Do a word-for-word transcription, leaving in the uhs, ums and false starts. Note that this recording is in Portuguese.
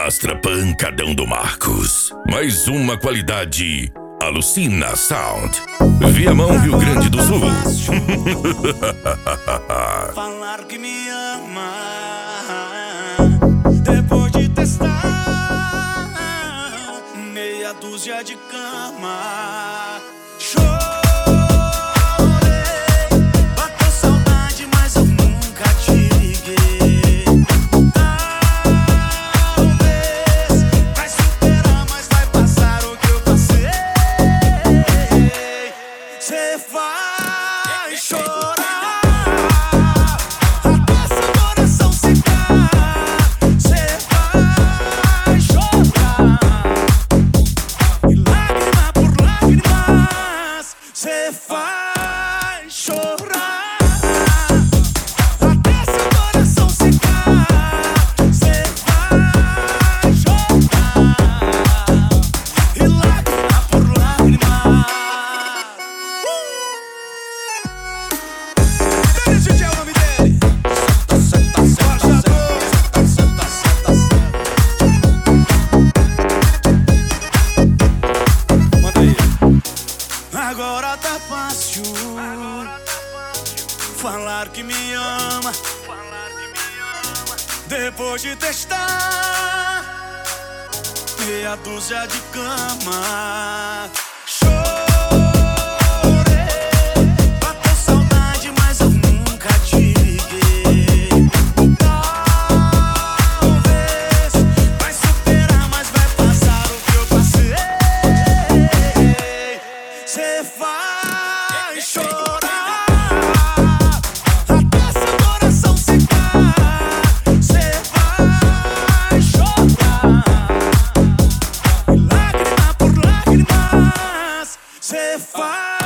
Astra Pancadão do Marcos. Mais uma qualidade Alucina Sound. Viamão, Rio Grande do Sul. Falar que me ama depois de testar meia dúzia de cama. Chorei, bateu saudade, mas eu nunca te liguei. Talvez vai superar, mas vai passar o que eu passei. Cê vai chorar até seu coração secar. Cê vai chorar e lágrima por lágrimas. Cê vai chorar até seu coração secar. Cê vai chorar e lágrima por lágrimas. D J é o nome dele. Senta, senta, senta, senta, senta, senta. Manda aí. Agora tá fácil falar que me ama depois de testar meia dúzia de cama. Bateu saudade, mas eu nunca te liguei. Talvez vai superar, mas vai passar o que eu passei. Cê vai chorar até seu coração secar. Cê vai chorar e lágrima por lágrimas. Cê vai